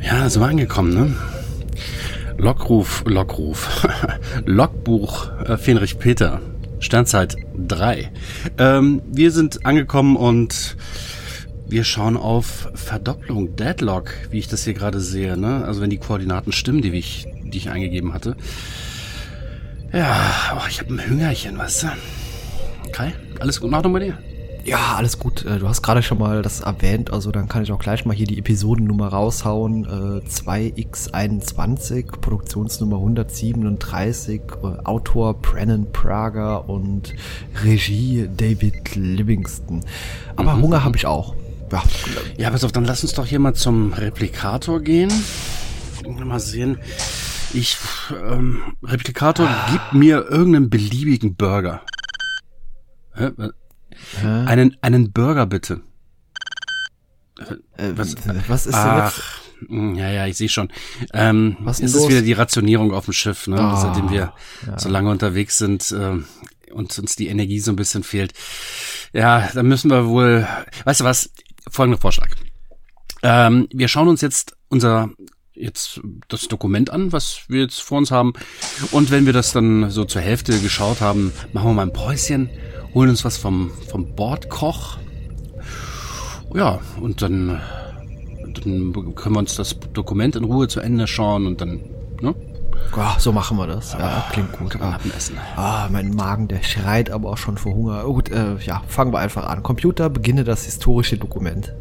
Ja, sind wir angekommen, ne? Logbuch, Fenrich Peter, Sternzeit 3. Wir sind angekommen und wir schauen auf Verdopplung, Deadlock, wie ich das hier gerade sehe, ne? Also wenn die Koordinaten stimmen, die ich eingegeben hatte. Ja, ich habe ein Hüngerchen, weißt du? Kai, alles gut in Ordnung bei dir? Ja, alles gut. Du hast gerade schon mal das erwähnt, also dann kann ich auch gleich mal hier die Episodennummer raushauen. 2x21, Produktionsnummer 137, Autor Brennan Prager und Regie David Livingston. Aber Hunger habe ich auch. Ja, pass auf, dann lass uns doch hier mal zum Replikator gehen. Mal sehen. Replikator, gib mir irgendeinen beliebigen Burger. Einen Burger bitte. Was ist denn jetzt? Ja, ich sehe schon. Was ist los? Wieder die Rationierung auf dem Schiff, ne? Seitdem wir ja. so lange unterwegs sind und uns die Energie so ein bisschen fehlt. Ja, dann müssen wir wohl, weißt du was, folgender Vorschlag. Wir schauen uns jetzt das Dokument an, was wir jetzt vor uns haben. Und wenn wir das dann so zur Hälfte geschaut haben, machen wir mal ein Päuschen, holen uns was vom Bordkoch. Ja, und dann können wir uns das Dokument in Ruhe zu Ende schauen und dann, ne? Ja, so machen wir das. Ja, klingt gut. Kann man abessen. Mein Magen, der schreit aber auch schon vor Hunger. Gut, fangen wir einfach an. Computer, beginne das historische Dokument.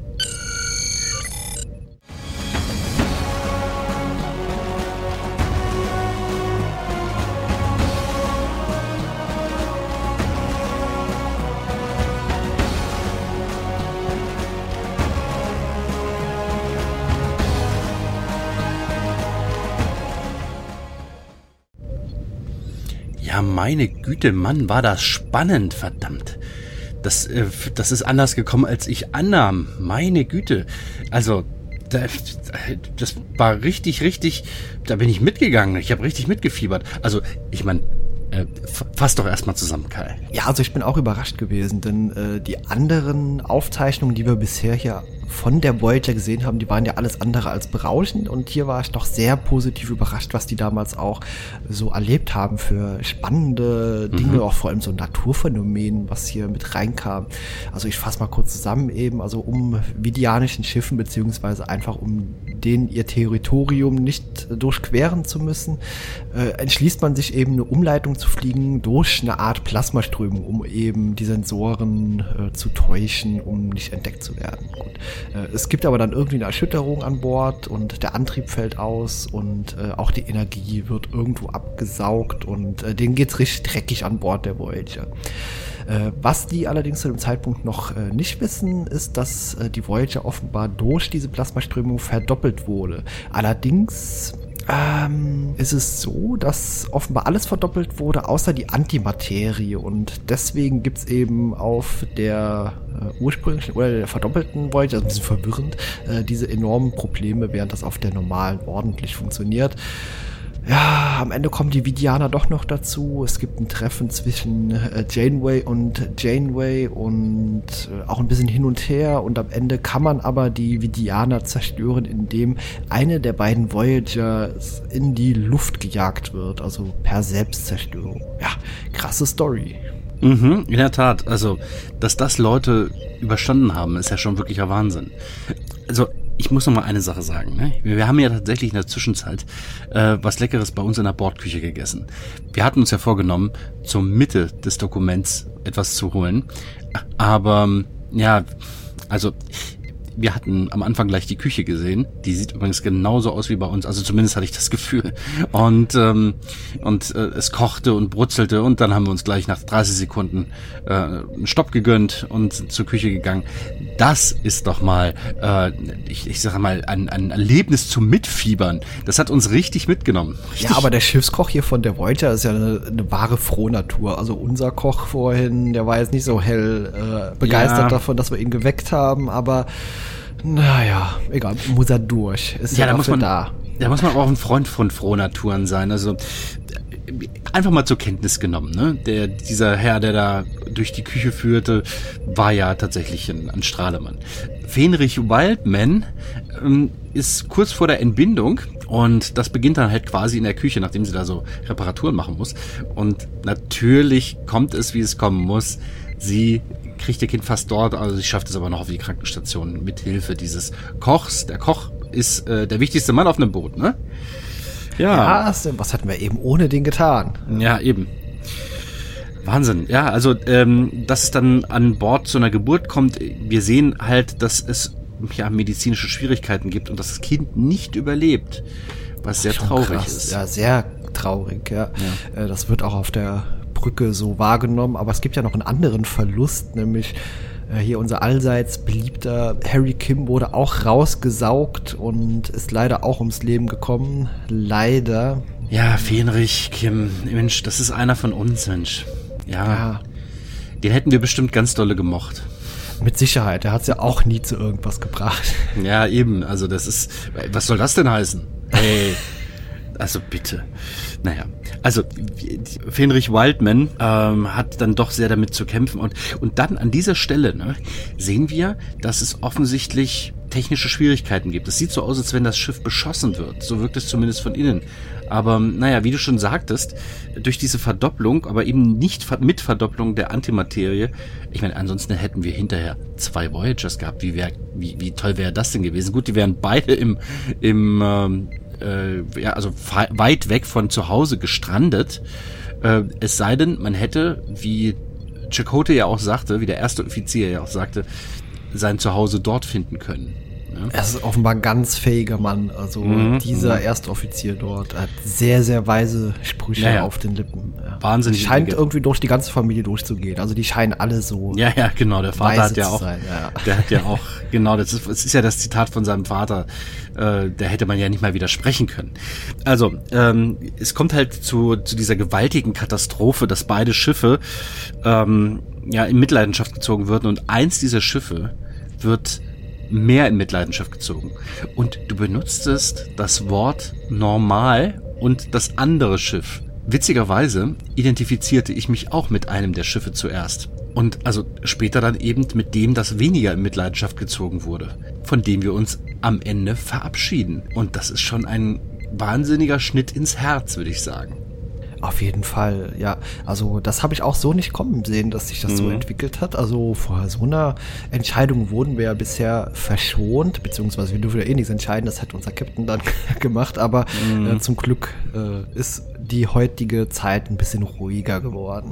Ja, meine Güte, Mann, war das spannend, verdammt. Das ist anders gekommen, als ich annahm. Meine Güte. Also, das war richtig, da bin ich mitgegangen. Ich habe richtig mitgefiebert. Also, ich meine, fass doch erstmal zusammen, Kai. Ja, also ich bin auch überrascht gewesen, denn die anderen Aufzeichnungen, die wir bisher hier von der Voyager gesehen haben, die waren ja alles andere als berauschend und hier war ich doch sehr positiv überrascht, was die damals auch so erlebt haben für spannende Dinge, auch vor allem so Naturphänomen, was hier mit reinkam. Also ich fasse mal kurz zusammen eben, also um vidianischen Schiffen beziehungsweise einfach um denen ihr Territorium nicht durchqueren zu müssen, entschließt man sich eben eine Umleitung zu fliegen durch eine Art Plasmaströmung, um eben die Sensoren zu täuschen, um nicht entdeckt zu werden. Gut. Es gibt aber dann irgendwie eine Erschütterung an Bord und der Antrieb fällt aus und auch die Energie wird irgendwo abgesaugt und denen geht's richtig dreckig an Bord der Voyager. Was die allerdings zu dem Zeitpunkt noch nicht wissen, ist, dass die Voyager offenbar durch diese Plasmaströmung verdoppelt wurde. Allerdings ist es so, dass offenbar alles verdoppelt wurde, außer die Antimaterie und deswegen gibt's eben auf der ursprünglichen oder der verdoppelten Voyager, also ein bisschen verwirrend, diese enormen Probleme, während das auf der normalen ordentlich funktioniert. Ja, am Ende kommen die Vidianer doch noch dazu. Es gibt ein Treffen zwischen Janeway und auch ein bisschen hin und her und am Ende kann man aber die Vidianer zerstören, indem eine der beiden Voyagers in die Luft gejagt wird, also per Selbstzerstörung. Ja, krasse Story. In der Tat. Also, dass das Leute überstanden haben, ist ja schon wirklicher Wahnsinn. Also, ich muss noch mal eine Sache sagen. Ne? Wir haben ja tatsächlich in der Zwischenzeit was Leckeres bei uns in der Bordküche gegessen. Wir hatten uns ja vorgenommen, zur Mitte des Dokuments etwas zu holen. Aber ja, also wir hatten am Anfang gleich die Küche gesehen. Die sieht übrigens genauso aus wie bei uns. Also zumindest hatte ich das Gefühl. Und es kochte und brutzelte und dann haben wir uns gleich nach 30 Sekunden einen Stopp gegönnt und sind zur Küche gegangen. Das ist doch mal, ich sage mal, ein Erlebnis zum Mitfiebern. Das hat uns richtig mitgenommen. Richtig. Ja, aber der Schiffskoch hier von der Voyager ist ja eine wahre Frohnatur. Also unser Koch vorhin, der war jetzt nicht so hell begeistert davon, dass wir ihn geweckt haben, aber naja, egal, muss er durch. Ist ja dafür da. Da muss man auch ein Freund von Frohnaturen sein. Also einfach mal zur Kenntnis genommen, ne? Dieser Herr, der da durch die Küche führte, war ja tatsächlich ein Strahlemann. Fenrich Wildman ist kurz vor der Entbindung und das beginnt dann halt quasi in der Küche, nachdem sie da so Reparaturen machen muss. Und natürlich kommt es, wie es kommen muss. Sie kriegt ihr Kind fast dort, also sie schafft es aber noch auf die Krankenstation mit Hilfe dieses Kochs. Der Koch ist der wichtigste Mann auf einem Boot, ne? Ja, was hätten wir eben ohne den getan? Ja, eben. Wahnsinn. Ja, also, dass es dann an Bord zu einer Geburt kommt, wir sehen halt, dass es ja medizinische Schwierigkeiten gibt und dass das Kind nicht überlebt, was sehr traurig ist. Ja, sehr traurig, ja. Das wird auch auf der Brücke so wahrgenommen, aber es gibt ja noch einen anderen Verlust, nämlich hier unser allseits beliebter Harry Kim wurde auch rausgesaugt und ist leider auch ums Leben gekommen. Leider. Ja, Fenrich Kim, Mensch, das ist einer von uns, Mensch. Ja, den hätten wir bestimmt ganz dolle gemocht. Mit Sicherheit, er hat es ja auch nie zu irgendwas gebracht. Ja, eben, also das ist, was soll das denn heißen? Hey, also bitte. Naja, also Fenrich Wildman hat dann doch sehr damit zu kämpfen und dann an dieser Stelle sehen wir, dass es offensichtlich technische Schwierigkeiten gibt. Es sieht so aus, als wenn das Schiff beschossen wird. So wirkt es zumindest von innen. Aber naja, wie du schon sagtest, durch diese Verdopplung, aber eben nicht mit Verdopplung der Antimaterie, ich meine, ansonsten hätten wir hinterher 2 Voyagers gehabt. Wie toll wäre das denn gewesen? Gut, die wären beide also weit weg von zu Hause gestrandet. Es sei denn, man hätte, wie Chakotay ja auch sagte, wie der erste Offizier ja auch sagte, sein Zuhause dort finden können. Ja. Er ist offenbar ein ganz fähiger Mann. Also dieser erste Offizier dort hat sehr, sehr weise Sprüche auf den Lippen. Ja. Wahnsinnig. Die scheint irgendwie durch die ganze Familie durchzugehen. Also die scheinen alle so. Ja, genau. Der Vater hat ja auch. Sein, Der hat ja auch, genau, das ist ja das Zitat von seinem Vater. Da hätte man ja nicht mal widersprechen können. Also, es kommt halt zu dieser gewaltigen Katastrophe, dass beide Schiffe in Mitleidenschaft gezogen würden und eins dieser Schiffe wird mehr in Mitleidenschaft gezogen. Und du benutzt das Wort normal und das andere Schiff. Witzigerweise identifizierte ich mich auch mit einem der Schiffe zuerst. Und also später dann eben mit dem, das weniger in Mitleidenschaft gezogen wurde, von dem wir uns am Ende verabschieden. Und das ist schon ein wahnsinniger Schnitt ins Herz, würde ich sagen. Auf jeden Fall, ja. Also das habe ich auch so nicht kommen sehen, dass sich das so entwickelt hat. Also vor so einer Entscheidung wurden wir ja bisher verschont, beziehungsweise wir dürfen ja eh nichts entscheiden, das hat unser Captain dann gemacht. Aber zum Glück ist die heutige Zeit ein bisschen ruhiger geworden.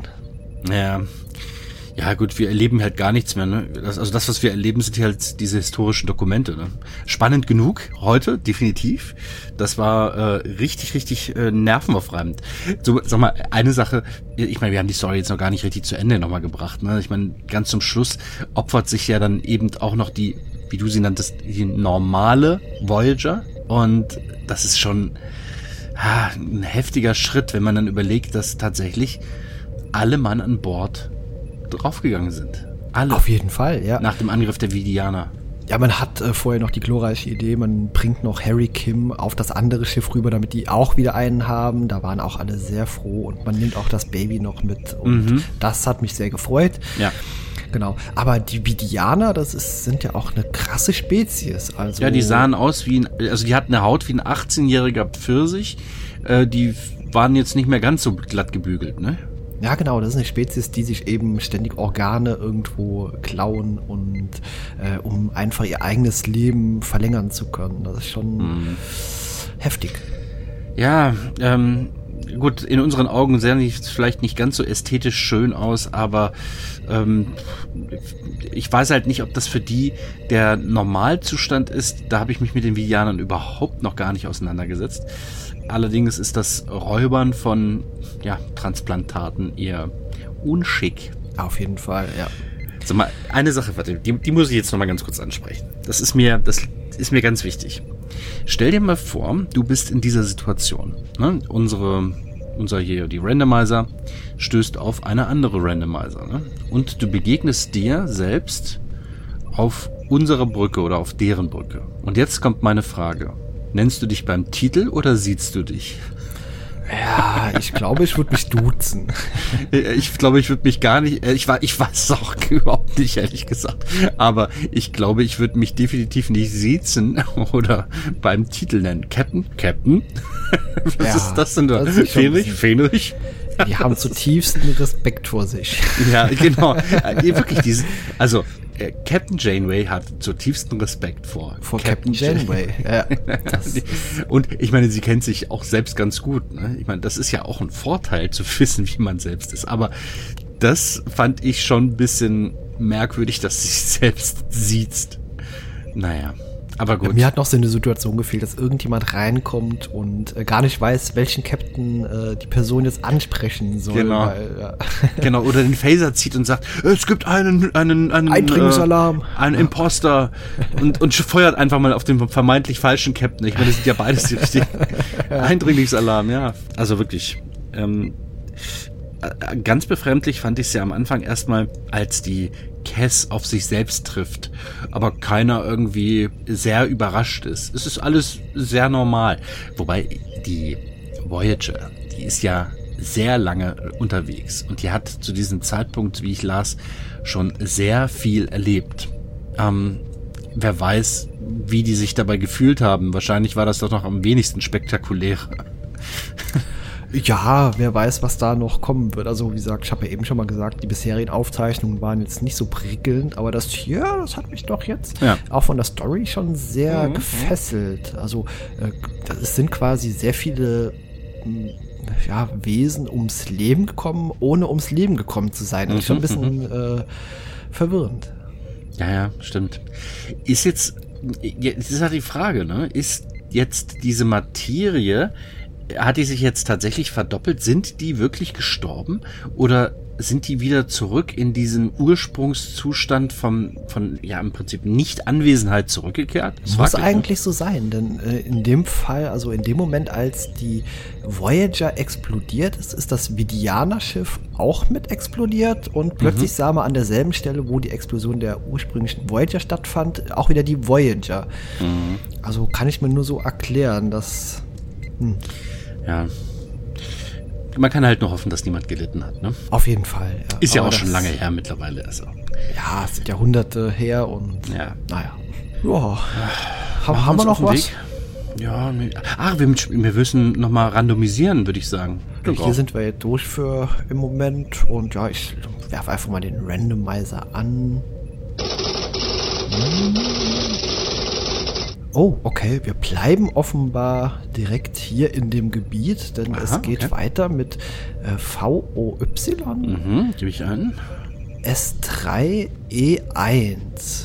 Ja gut, wir erleben halt gar nichts mehr. Ne? Das, was wir erleben, sind halt diese historischen Dokumente. Ne? Spannend genug heute, definitiv. Das war richtig nervenaufreibend. So, sag mal, eine Sache, ich meine, wir haben die Story jetzt noch gar nicht richtig zu Ende nochmal gebracht. Ne? Ich meine, ganz zum Schluss opfert sich ja dann eben auch noch die, wie du sie nanntest, die normale Voyager. Und das ist schon ein heftiger Schritt, wenn man dann überlegt, dass tatsächlich alle Mann an Bord draufgegangen sind. Alle. Auf jeden Fall, ja. Nach dem Angriff der Vidianer. Ja, man hat vorher noch die glorreiche Idee, man bringt noch Harry Kim auf das andere Schiff rüber, damit die auch wieder einen haben. Da waren auch alle sehr froh und man nimmt auch das Baby noch mit. Und das hat mich sehr gefreut. Ja. Genau. Aber die Vidianer, sind ja auch eine krasse Spezies. Also ja, die sahen aus die hatten eine Haut wie ein 18-jähriger Pfirsich. Die waren jetzt nicht mehr ganz so glatt gebügelt, ne? Ja, genau, das ist eine Spezies, die sich eben ständig Organe irgendwo klauen und um einfach ihr eigenes Leben verlängern zu können. Das ist schon heftig. Ja, gut, in unseren Augen sehen die vielleicht nicht ganz so ästhetisch schön aus, aber ich weiß halt nicht, ob das für die der Normalzustand ist. Da habe ich mich mit den Vidianern überhaupt noch gar nicht auseinandergesetzt. Allerdings ist das Räubern von Transplantaten eher unschick. Auf jeden Fall, ja. Sag mal, eine Sache, warte, die muss ich jetzt noch mal ganz kurz ansprechen. Das ist mir ganz wichtig. Stell dir mal vor, du bist in dieser Situation. Ne? Unser hier, die Randomizer, stößt auf eine andere Randomizer. Ne? Und du begegnest dir selbst auf unserer Brücke oder auf deren Brücke. Und jetzt kommt meine Frage. Nennst du dich beim Titel oder siehst du dich? Ja, ich glaube, ich würde mich duzen. Ich glaube, ich würde mich gar nicht, ich weiß es auch überhaupt nicht, ehrlich gesagt. Aber ich glaube, ich würde mich definitiv nicht siezen oder beim Titel nennen. Captain? Was ist das denn da? Fähnrich? Die haben zutiefsten Respekt vor sich. Ja, genau. Wirklich, Captain Janeway hat zutiefsten Respekt vor Captain Janeway. Ja, und ich meine, sie kennt sich auch selbst ganz gut. Ne? Ich meine, das ist ja auch ein Vorteil, zu wissen, wie man selbst ist. Aber das fand ich schon ein bisschen merkwürdig, dass sie sich selbst sieht. Naja. Aber gut. Mir hat noch so eine Situation gefehlt, dass irgendjemand reinkommt und gar nicht weiß, welchen Captain die Person jetzt ansprechen soll. Genau. Genau, oder den Phaser zieht und sagt, es gibt einen Eindringlungsalarm. Einen Imposter und feuert einfach mal auf den vermeintlich falschen Captain. Ich meine, das sind ja beides die richtigen. Eindringlungsalarm, ja. Also wirklich. Ganz befremdlich fand ich es ja am Anfang erstmal, als die Cass auf sich selbst trifft, aber keiner irgendwie sehr überrascht ist. Es ist alles sehr normal. Wobei die Voyager, die ist ja sehr lange unterwegs und die hat zu diesem Zeitpunkt, wie ich las, schon sehr viel erlebt. Wer weiß, wie die sich dabei gefühlt haben. Wahrscheinlich war das doch noch am wenigsten spektakulär. Ja, wer weiß, was da noch kommen wird. Also wie gesagt, ich habe ja eben schon mal gesagt, die bisherigen Aufzeichnungen waren jetzt nicht so prickelnd, aber das hier, das hat mich doch jetzt auch von der Story schon sehr gefesselt. Also es sind quasi sehr viele Wesen ums Leben gekommen, ohne ums Leben gekommen zu sein. Das ist schon ein bisschen verwirrend. Ja, stimmt. Jetzt ist halt die Frage, ne? Ist jetzt diese Materie, hat die sich jetzt tatsächlich verdoppelt? Sind die wirklich gestorben? Oder sind die wieder zurück in diesen Ursprungszustand von im Prinzip Nicht-Anwesenheit zurückgekehrt? Das muss eigentlich so sein, denn in dem Fall, also in dem Moment, als die Voyager explodiert ist das Vidianer-Schiff auch mit explodiert und plötzlich sah man an derselben Stelle, wo die Explosion der ursprünglichen Voyager stattfand, auch wieder die Voyager. Also kann ich mir nur so erklären, dass... Ja. Man kann halt nur hoffen, dass niemand gelitten hat, ne? Auf jeden Fall, ja. Ist ja auch schon lange her mittlerweile. Also. Ja, es sind Jahrhunderte her und naja. Ja. Haben wir noch was? Weg? Ja, wir müssen nochmal randomisieren, würde ich sagen. Hier sind wir jetzt durch für im Moment und ja, ich werfe einfach mal den Randomizer an. Oh, okay, wir bleiben offenbar direkt hier in dem Gebiet, denn es geht weiter mit VOY. Gebe ich ein. S3E1.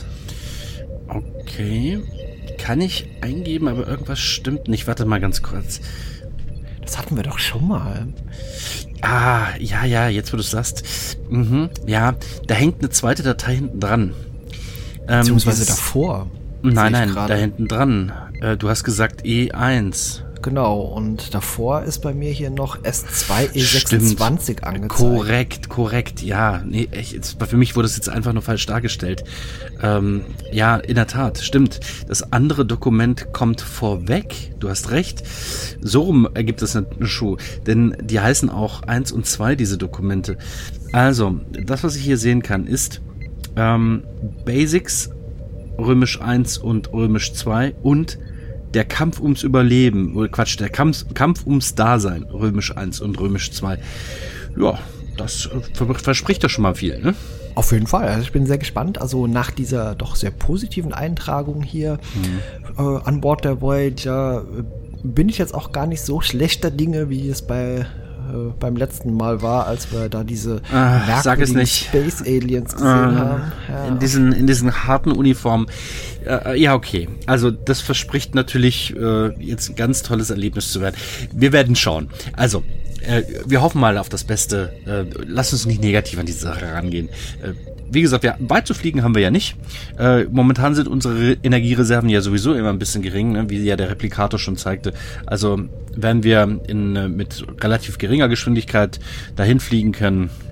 Okay, kann ich eingeben, aber irgendwas stimmt nicht. Warte mal ganz kurz. Das hatten wir doch schon mal. Ja, jetzt wo du es sagst. Ja, da hängt eine zweite Datei hinten dran. Beziehungsweise davor. Nein, da hinten dran. Du hast gesagt E1. Genau, und davor ist bei mir hier noch S2E26 angezeigt. Korrekt, ja. Nee, für mich wurde es jetzt einfach nur falsch dargestellt. Ja, in der Tat, stimmt. Das andere Dokument kommt vorweg. Du hast recht. So rum ergibt es eine Schuh. Denn die heißen auch 1 und 2, diese Dokumente. Also, das, was ich hier sehen kann, ist Basics, Römisch 1 und Römisch 2 und der Kampf ums Überleben, der Kampf ums Dasein, Römisch 1 und Römisch 2. Ja, das verspricht doch schon mal viel, ne? Auf jeden Fall, also ich bin sehr gespannt. Also nach dieser doch sehr positiven Eintragung hier an Bord der Voyager bin ich jetzt auch gar nicht so schlechter Dinge, wie es beim letzten Mal war, als wir da diese merkwürdigen Space Aliens gesehen haben. Ja. In diesen harten Uniformen. Ja, okay. Also das verspricht natürlich jetzt ein ganz tolles Erlebnis zu werden. Wir werden schauen. Also, wir hoffen mal auf das Beste. Lass uns nicht negativ an diese Sache rangehen. Wie gesagt, weit zu fliegen haben wir ja nicht. Momentan sind unsere Energiereserven ja sowieso immer ein bisschen gering, ne, wie ja der Replikator schon zeigte. Also werden wir mit relativ geringer Geschwindigkeit dahin fliegen können.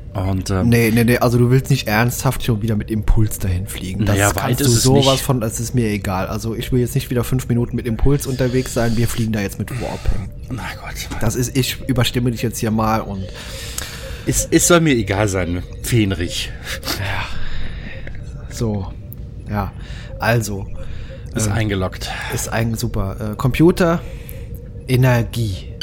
Und, nee, also du willst nicht ernsthaft schon wieder mit Impuls dahin fliegen. Das naja, kannst du sowas von, das ist mir egal. Also ich will jetzt nicht wieder 5 Minuten mit Impuls unterwegs sein, wir fliegen da jetzt mit Warp hin. Na Gott. Das ist, ich überstimme dich jetzt hier mal und... Es soll mir egal sein, Fähnrich. Ja. So, ja, also... Ist eingeloggt. Ist eigentlich super. Computer, Energie.